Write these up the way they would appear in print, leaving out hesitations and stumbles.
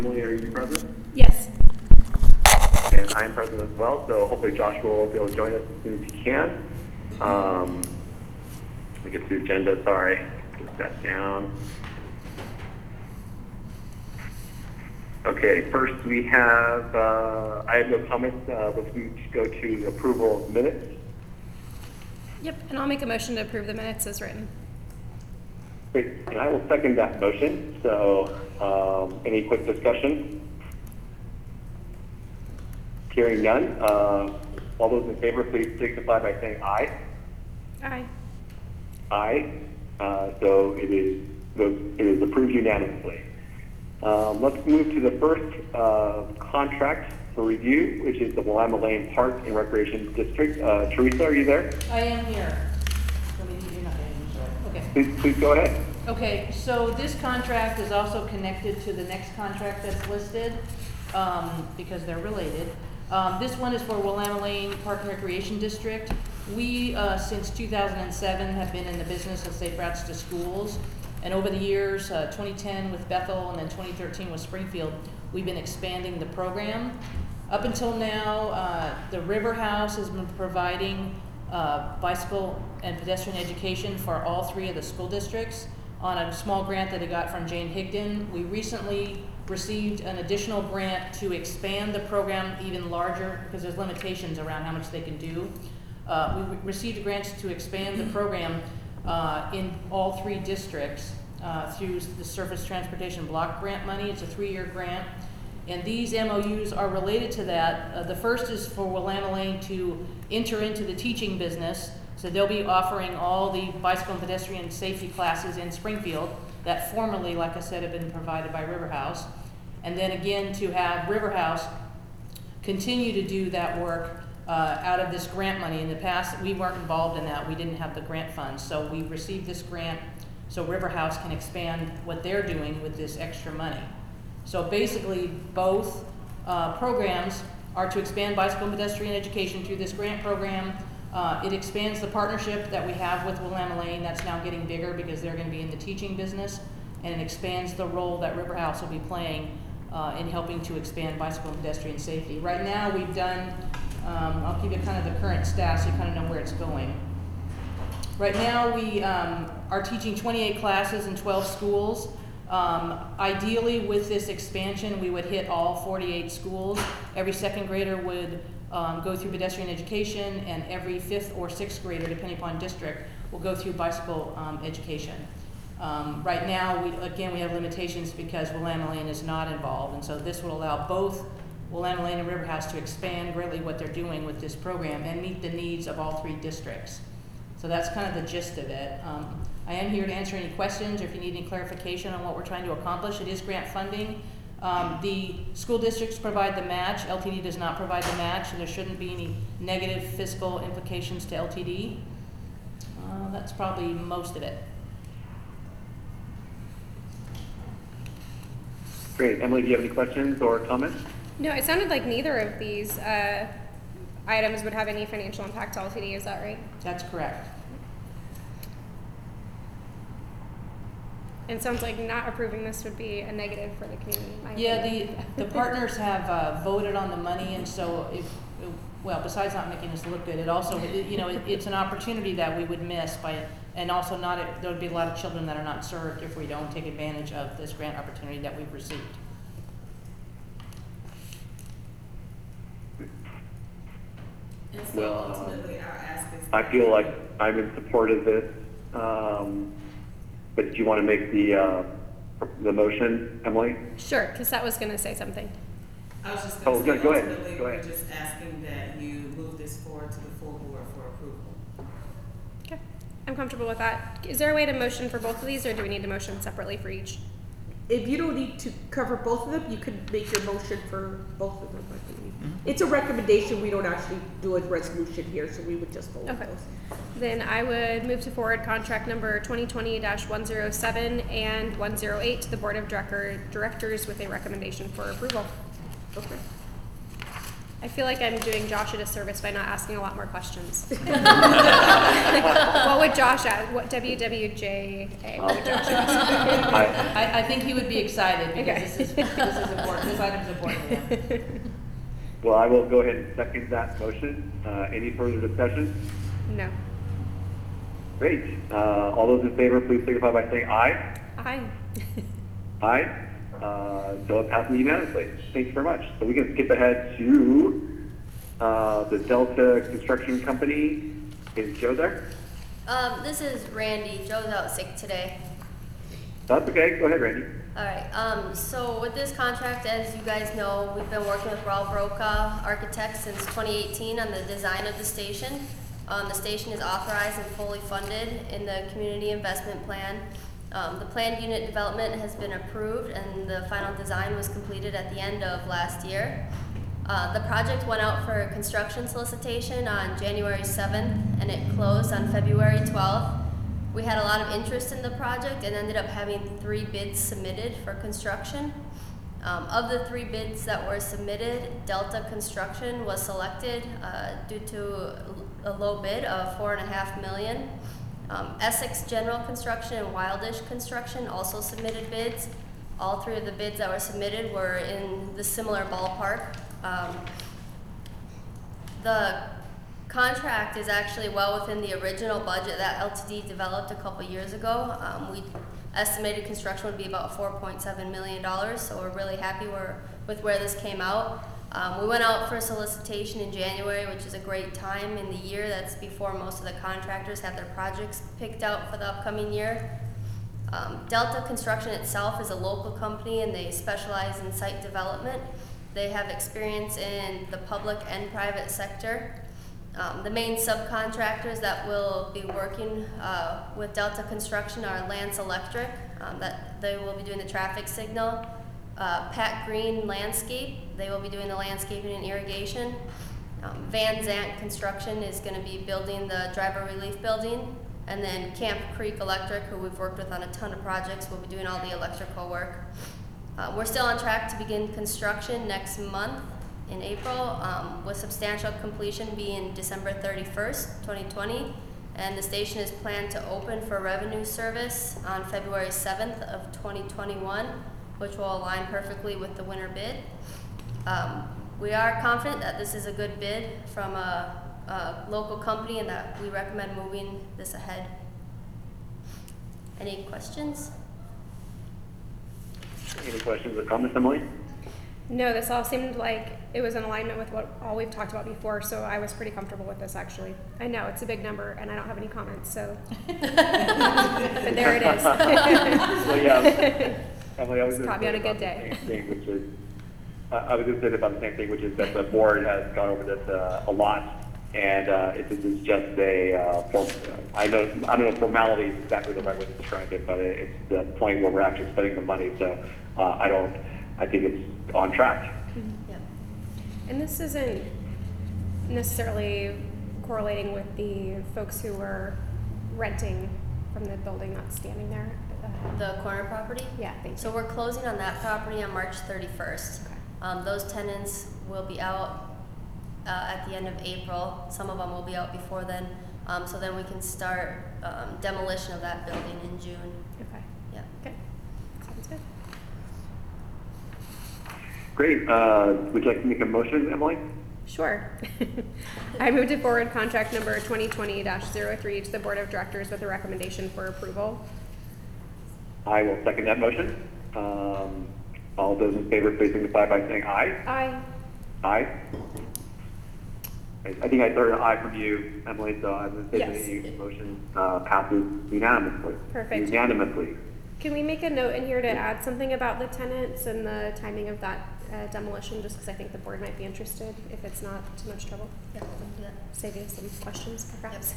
Emily, are you present? Yes. And I'm present as well, so hopefully Josh will be able to join us as soon as he can. Let me get to the agenda, sorry. Get that down. Okay, first we have, I have no comments. Let's go to approval of minutes. Yep, and I'll make a motion to approve the minutes as written. Great, and I will second that motion. So any quick discussion? Hearing none. All those in favor, please signify by saying aye. Aye. Aye. So it is approved unanimously. Let's move to the first contract for review, which is the Willamette Lane Park and Recreation District. Teresa, are you there? I am here. So you're not in, okay. Please go ahead. Okay, so this contract is also connected to the next contract that's listed, because they're related. This one is for Willamette Lane Park and Recreation District. We, since 2007, have been in the business of safe routes to schools. And over the years, 2010 with Bethel and then 2013 with Springfield, we've been expanding the program. Up until now, the River House has been providing bicycle and pedestrian education for all three of the school districts on a small grant that they got from Jane Higdon. We recently received an additional grant to expand the program even larger because there's limitations around how much they can do. We received grants to expand the program in all three districts through the Surface Transportation Block Grant money. It's a 3-year grant. And these MOUs are related to that. The first is for Willamette Lane to enter into the teaching business. So they'll be offering all the bicycle and pedestrian safety classes in Springfield that formerly, like I said, have been provided by River House. And then again, to have River House continue to do that work out of this grant money. In the past, we weren't involved in that. We didn't have the grant funds. So we received this grant so River House can expand what they're doing with this extra money. So basically, both programs are to expand bicycle and pedestrian education through this grant program. It expands the partnership that we have with Willamette Lane. That's now getting bigger because they're going to be in the teaching business, and it expands the role that River House will be playing in helping to expand bicycle and pedestrian safety. Right now, we've done, I'll give you kind of the current stats so you kind of know where it's going. Right now, we are teaching 28 classes in 12 schools. Ideally, with this expansion, we would hit all 48 schools. Every second grader would go through pedestrian education, and every 5th or 6th grader, depending upon district, will go through bicycle education. Right now, we have limitations because Willamette Lane is not involved, and so this will allow both Willamette Lane and River House to expand greatly what they're doing with this program and meet the needs of all 3 districts. So that's kind of the gist of it. I am here to answer any questions or if you need any clarification on what we're trying to accomplish. It is grant funding. The school districts provide the match. LTD does not provide the match, so there shouldn't be any negative fiscal implications to LTD. That's probably most of it. Great. Emily, do you have any questions or comments? No, it sounded like neither of these items would have any financial impact to LTD. Is that right? That's correct. And it sounds like not approving this would be a negative for the community. Yeah, the partners have voted on the money, and so well, besides not making us look good, it also, it's an opportunity that we would miss and also there would be a lot of children that are not served if we don't take advantage of this grant opportunity that we've received. And so ultimately our ask is, I feel like I'm in support of this, but do you want to make the motion, Emily? Sure, Cassette was going to say something. I was just going to say, go ahead. ultimately, Go we're ahead. just asking that you move this forward to the full board for approval. Okay, I'm comfortable with that. Is there a way to motion for both of these, or do we need to motion separately for each? If you don't need to cover both of them, you could make your motion for both of them, I believe. It's a recommendation, we don't actually do a resolution here, so we would just vote on Okay. those. Then I would move to forward contract number 2020-107 and 108 to the Board of Directors with a recommendation for approval. Okay. I feel like I'm doing Josh a disservice by not asking a lot more questions. What would Josh ask? What WWJA? What would Josh ask? I think he would be excited because Okay. this is important. This item's important to him. Well, I will go ahead and second that motion. Any further discussion? No. Great. All those in favor, please signify by saying aye. Aye. Aye. So it passes unanimously. Thank you very much. So we can skip ahead to the Delta Construction Company. Is Joe there? This is Randy. Joe's out sick today. That's okay. Go ahead, Randy. Alright, so with this contract, as you guys know, we've been working with Ralph Roca Architects since 2018 on the design of the station. The station is authorized and fully funded in the community investment plan. The planned unit development has been approved and the final design was completed at the end of last year. The project went out for construction solicitation on January 7th and it closed on February 12th. We had a lot of interest in the project and ended up having 3 bids submitted for construction. Of the 3 bids that were submitted, Delta Construction was selected due to a low bid of $4.5 million. Essex General Construction and Wildish Construction also submitted bids. All 3 of the bids that were submitted were in the similar ballpark. The contract is actually well within the original budget that LTD developed a couple years ago. We estimated construction would be about $4.7 million, so we're really happy with where this came out. We went out for solicitation in January, which is a great time in the year. That's before most of the contractors have their projects picked out for the upcoming year. Delta Construction itself is a local company and they specialize in site development. They have experience in the public and private sector. The main subcontractors that will be working with Delta Construction are Lance Electric, that they will be doing the traffic signal. Pat Green Landscape, they will be doing the landscaping and irrigation. Van Zant Construction is going to be building the driver relief building. And then Camp Creek Electric, who we've worked with on a ton of projects, will be doing all the electrical work. We're still on track to begin construction next month in April, with substantial completion being December 31st, 2020. And the station is planned to open for revenue service on February 7th of 2021, which will align perfectly with the winter bid. We are confident that this is a good bid from a local company and that we recommend moving this ahead. Any questions? Any questions or comments, Emily? No, this all seemed like it was in alignment with what all we've talked about before, so I was pretty comfortable with this actually. I know it's a big number and I don't have any comments, so but there it is. So yeah, Emily, I was It's going caught to me say on a good about day. the same thing, which is, I was going to say about the same thing, which is that the board has gone over this a lot, and this is just a I don't know formality is exactly the right way to describe it, but it's the point where we're actually spending the money. So I think it's on track. Yep. And this isn't necessarily correlating with the folks who were renting from the building that's standing there. The corner property? Yeah, thank you. So we're closing on that property on March 31st. Okay. Those tenants will be out at the end of April. Some of them will be out before then. So then we can start demolition of that building in June. Okay. Yeah. Okay. Sounds good. Great. Would you like to make a motion, Emily? Sure. I moved to forward contract number 2020-03 to the Board of Directors with a recommendation for approval. I will second that motion. All those in favor, please signify by saying aye. Aye. Aye. I think I heard an aye from you, Emily, so I'm going to say Yes. the motion passes unanimously. Perfect. Unanimously. Can we make a note in here to add something about the tenants and the timing of that demolition, just because I think the board might be interested if it's not too much trouble? Yeah, we can do that. Save you some questions, perhaps.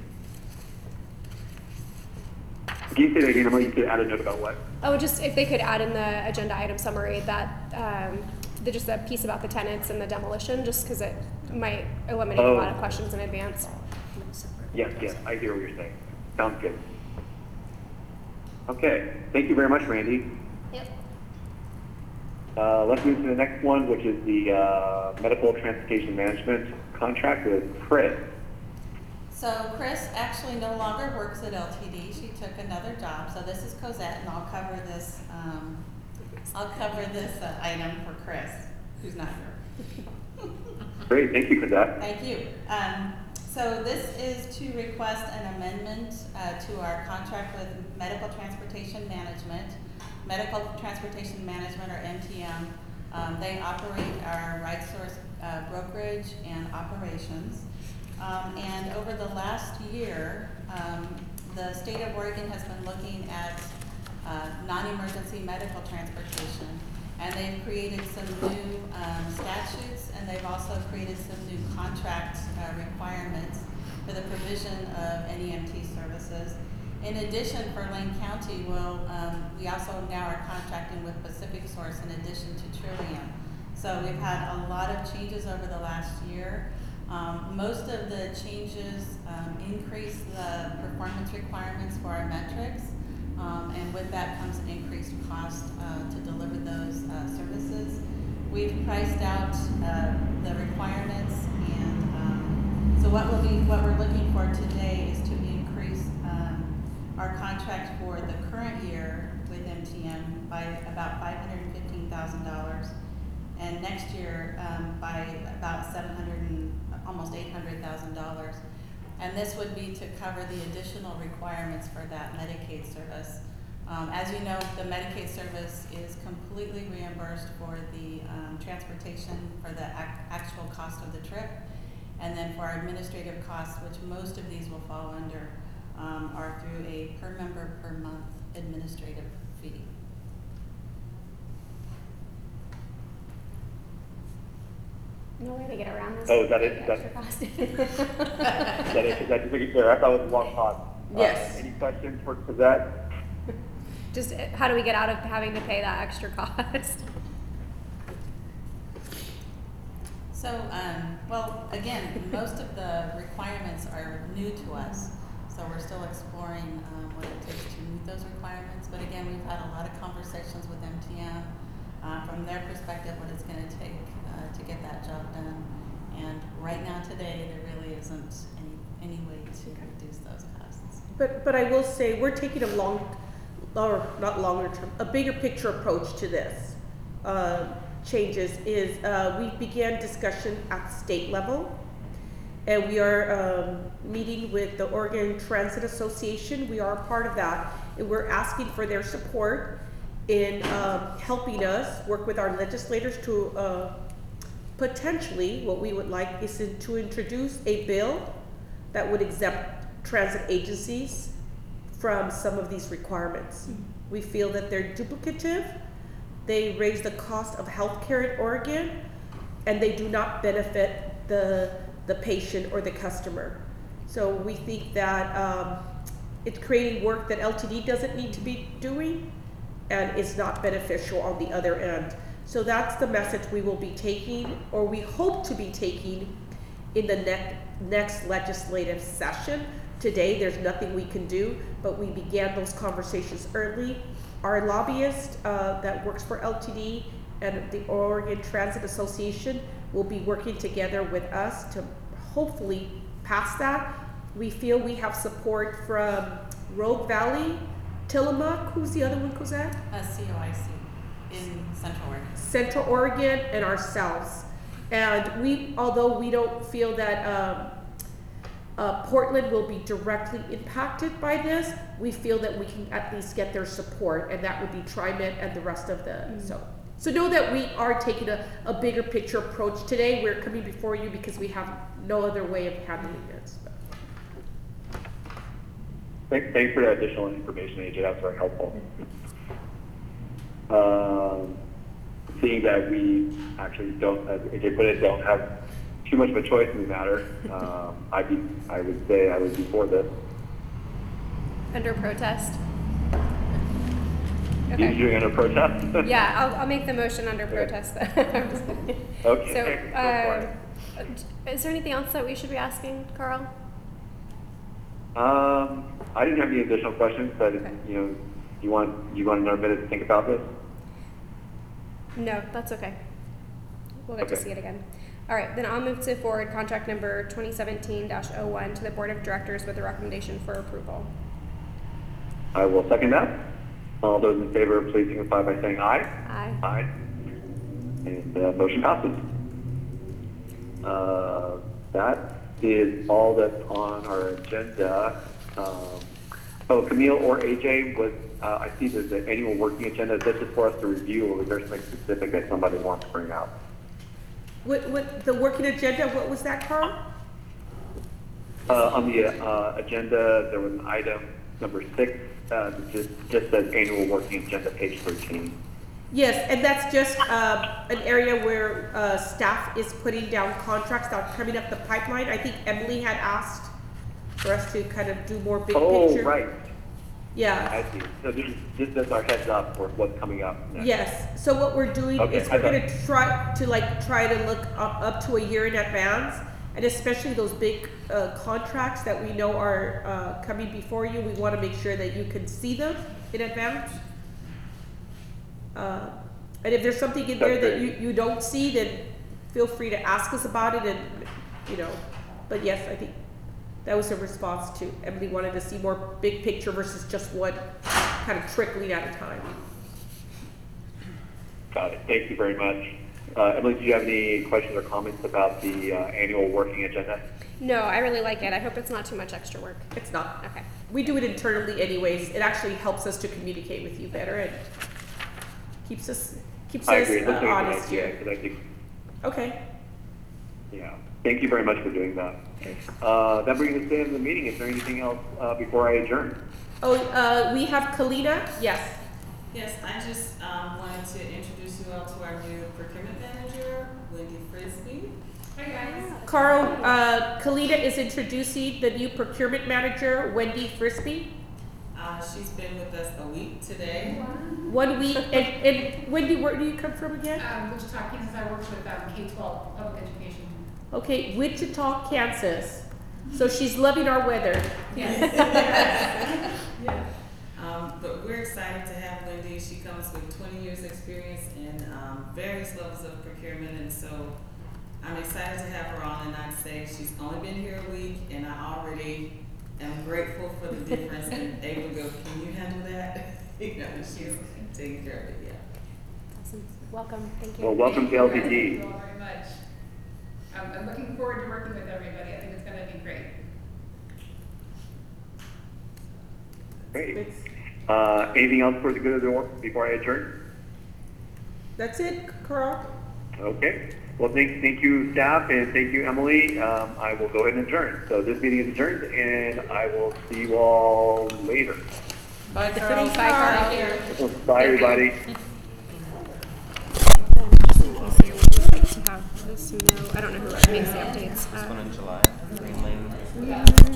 Can you say that again, Emily? You could add a note about what? Oh, just if they could add in the agenda item summary that, just a piece about the tenants and the demolition, just because it might eliminate a lot of questions in advance. Yes, I hear what you're saying. Sounds good. Okay, thank you very much, Randy. Yep. Let's move to the next one, which is the medical transportation management contract with Chris. So Chris actually no longer works at LTD. She took another job. So this is Cosette, and I'll cover this. Item for Chris, who's not here. Great, thank you for that. Thank you. So this is to request an amendment to our contract with Medical Transportation Management. Medical Transportation Management, or MTM, they operate our RideSource brokerage and operations. And over the last year, the state of Oregon has been looking at non-emergency medical transportation, and they've created some new statutes, and they've also created some new contract requirements for the provision of NEMT services. In addition, for Lane County, we also now are contracting with Pacific Source in addition to Trillium. So we've had a lot of changes over the last year. Most of the changes increase the performance requirements for our metrics, and with that comes an increased cost to deliver those services. We've priced out the requirements, and so what we're looking for today is to increase our contract for the current year with MTM by about $515,000, and next year by about almost $800,000. And this would be to cover the additional requirements for that Medicaid service. As you know, the Medicaid service is completely reimbursed for the transportation for the actual cost of the trip. And then for our administrative costs, which most of these will fall under, are through a per member per month administrative fee. No way to get around this. Oh, is that it? Extra cost. Is that just making clear? I thought it was a long pause. Yes. Any questions for Cosette? Just how do we get out of having to pay that extra cost? So, well, again, most of the requirements are new to us, so we're still exploring what it takes to meet those requirements. But again, we've had a lot of conversations with MTM from their perspective, what it's going to take to get that job done. And right now, today, there really isn't any way to reduce those costs. But I will say, we're taking a bigger picture approach to this. Changes is we began discussion at state level, and we are meeting with the Oregon Transit Association. We are a part of that, and we're asking for their support in helping us work with our legislators to potentially, what we would like is to introduce a bill that would exempt transit agencies from some of these requirements. We feel that they're duplicative. They raise the cost of healthcare in Oregon, and they do not benefit the patient or the customer. So we think that it's creating work that LTD doesn't need to be doing, and it's not beneficial on the other end. So that's the message we will be taking, or we hope to be taking, in the next legislative session. Today, there's nothing we can do, but we began those conversations early. Our lobbyist that works for LTD and the Oregon Transit Association will be working together with us to hopefully pass that. We feel we have support from Rogue Valley, Tillamook, who's the other one, Cosette? COIC in Central Oregon. Central Oregon, and ourselves. And although we don't feel that Portland will be directly impacted by this, we feel that we can at least get their support, and that would be TriMet and the rest of the, so know that we are taking a bigger picture approach today. We're coming before you because we have no other way of handling this. Thanks for that additional information, AJ. That's very helpful. Seeing that we actually don't, as AJ put it, don't have too much of a choice in the matter, I would say I would be for this. Under protest. You're doing under protest? Yeah, I'll make the motion under protest then. Okay. So, is there anything else that we should be asking, Carl? I didn't have any additional questions, but Okay. you want another minute to think about this? No, that's okay. We'll get to Okay. see it again. All right, then I'll move to forward contract number 2017-01 to the Board of Directors with a recommendation for approval. I will second that. All those in favor, please signify by saying aye. Aye. Aye. And motion passes. That is all that's on our agenda. Camille or AJ, I see there's an annual working agenda. Is this just for us to review, or is there something specific that somebody wants to bring out? What, the working agenda, what was that, Carl? On the agenda, there was an item number 6 that just says annual working agenda, page 13. Yes, and that's just an area where staff is putting down contracts that are coming up the pipeline. I think Emily had asked for us to kind of do more big picture. Oh, right. Yeah. I see. So this is our heads up for what's coming up next. Yes. So what we're doing Okay, is I we're going to try to look up to a year in advance, and especially those big contracts that we know are coming before you. We want to make sure that you can see them in advance. And if there's something in there that you don't see, then feel free to ask us about it, and but yes, I think that was a response to Emily wanted to see more big picture versus just one kind of trickling at a time. Got it. Thank you very much. Emily, do you have any questions or comments about the annual working agenda? No, I really like it. I hope it's not too much extra work. It's not. Okay. We do it internally anyways. It actually helps us to communicate with you better and keeps us I agree. It looks like a good honest idea, here. 'cause I think, Okay. yeah. Thank you very much for doing that. Thanks. That brings us to the end of the meeting. Is there anything else before I adjourn? Oh, we have Kalina. Yes. Yes, I just wanted to introduce you all to our new procurement manager, Wendy Frisbee. Hi guys. Carl, Kalina is introducing the new procurement manager, Wendy Frisbee. She's been with us a week today. 1 week. And Wendy, where do you come from again? Wichita, Kansas. I work with K-12 public education. Okay, Wichita, Kansas. So she's loving our weather. Yes. But we're excited to have Wendy. She comes with 20 years experience in various levels of procurement, and so I'm excited to have her on. And I'd say she's only been here a week, and I already am grateful for the difference and able to go, can you handle that? She's taking care of it, yeah. Awesome. Welcome. Thank you. Well, welcome to Thank LTD. you all very much. I'm looking forward to working with everybody. I think it's going to be great. Great. Anything else for the good of the order before I adjourn? That's it, Carl. Okay. Well, thank you, staff, and thank you, Emily. I will go ahead and adjourn. So this meeting is adjourned, and I will see you all later. Bye, Carl. Bye, Carl. Bye, everybody. Just in case you would like to have this, I don't know who makes the updates. This one in July, Green Lane.